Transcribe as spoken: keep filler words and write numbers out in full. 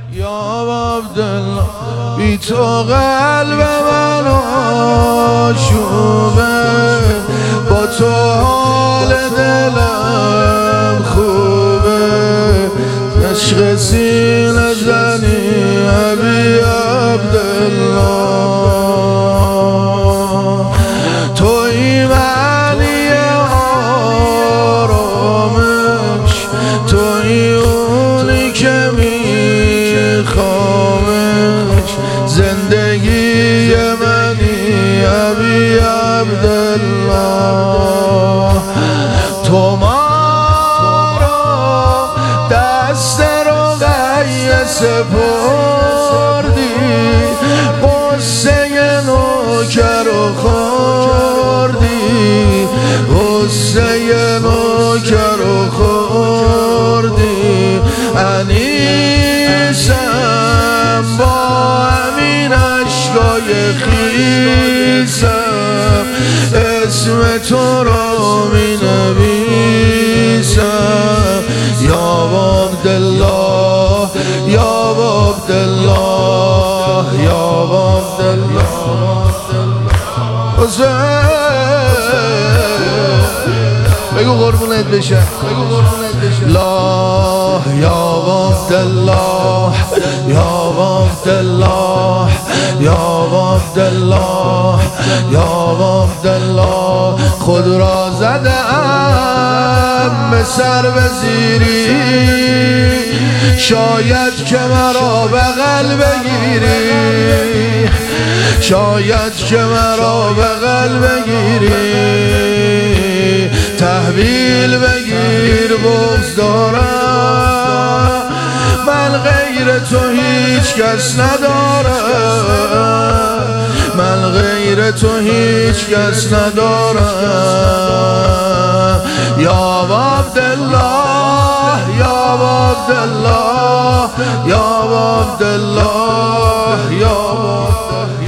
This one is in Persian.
یا عبدالله بی تو قلب من آشوبه، با تو حال دلم خوبه، عشق سینه زنی ابی عبدالله، توی معنی آرامش، توی اونی که میخوامش، زندگی منی ابی عبدالله، تو ما را دست رقیه سپردی، قصه نوکر و خوردی، قصه نوکر و خوردی، انیسم با همین عشقای خیسم، اسم تو را می نویسم، یا عبدالله یا عبدالله یا عبدالله بگو قربونت بشه، لا یا عبدالله یا عبدالله یا عبدالله یا عبدالله، خود را زدم به سر بزیری، شاید که مرا بغل بگیری، شاید که مرا بغل بگیری، تحویل بگیر بغض دارم، من غیر تو هیچ کس ندارم، من غیر تو هیچ کس ندارم، یا عبدالله یا عبدالله یا عبدالله یا عبدالله.